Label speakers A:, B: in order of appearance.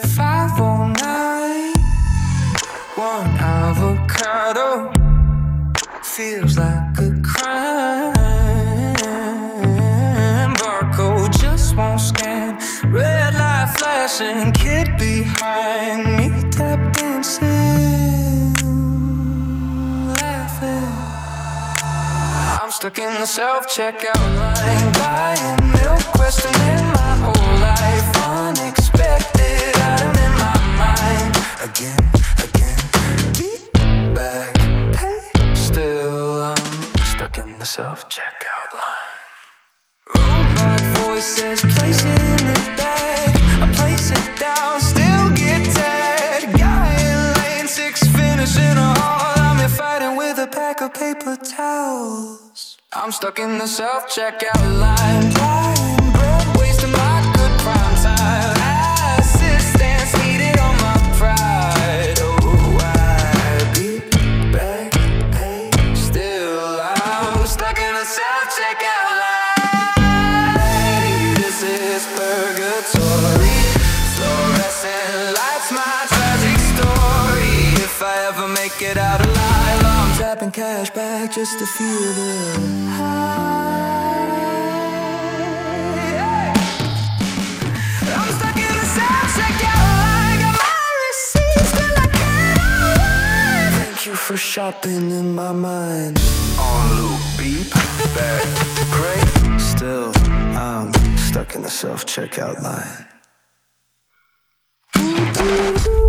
A: 509. One avocado feels like a crime. Barcode just won't scan. Red light flashing, kid behind me tap dancing, laughing. I'm stuck in the self-checkout line, buying milk, questioning my whole life. Unexpected item in my mind. Again, beat back, hey, still I'm stuck in the self-checkout line. Robot voice says place it in the bag. I place it down, still get tagged. Guy in lane 6 finishing a haul. I'm here fighting with a pack of paper towels. I'm stuck in the self-checkout line, buying bread, wasting my good prime time. Assistance needed on my pride. Oh, I beat back, hey, still I'm stuck in the self-checkout line. This is purgatory. Fluorescent lights, my tragic story. If I ever make it out alive, I'm tapping cash back just to feel the high. I'm stuck in the self-checkout line. Got my receipts till I can't unwind. Thank you for shopping in my mind. On loop, beep, back, great. Still, I'm stuck in the self-checkout line.